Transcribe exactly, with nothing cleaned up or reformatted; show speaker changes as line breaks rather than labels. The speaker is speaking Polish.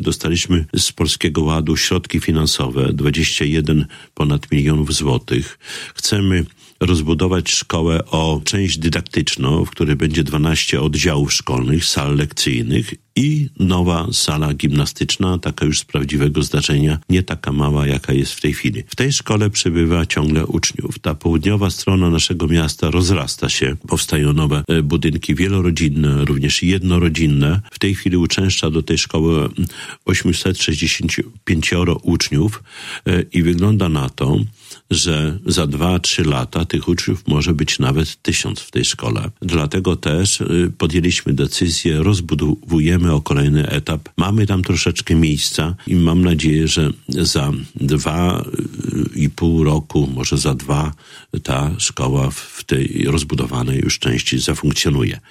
dostaliśmy z Polskiego Ładu środki finansowe, dwadzieścia jeden ponad milionów złotych. Chcemy rozbudować szkołę o część dydaktyczną, w której będzie dwanaście oddziałów szkolnych, sal lekcyjnych i nowa sala gimnastyczna, taka już z prawdziwego zdarzenia, nie taka mała, jaka jest w tej chwili. W tej szkole przybywa ciągle uczniów. Ta południowa strona naszego miasta rozrasta się. Powstają nowe budynki wielorodzinne, również jednorodzinne. W tej chwili uczęszcza do tej szkoły osiemset sześćdziesiąt pięć uczniów i wygląda na to, że za dwa, trzy lata tych uczniów może być nawet tysiąc w tej szkole. Dlatego też podjęliśmy decyzję, rozbudowujemy o kolejny etap. Mamy tam troszeczkę miejsca i mam nadzieję, że za dwa i pół roku, może za dwa, ta szkoła w tej rozbudowanej już części zafunkcjonuje.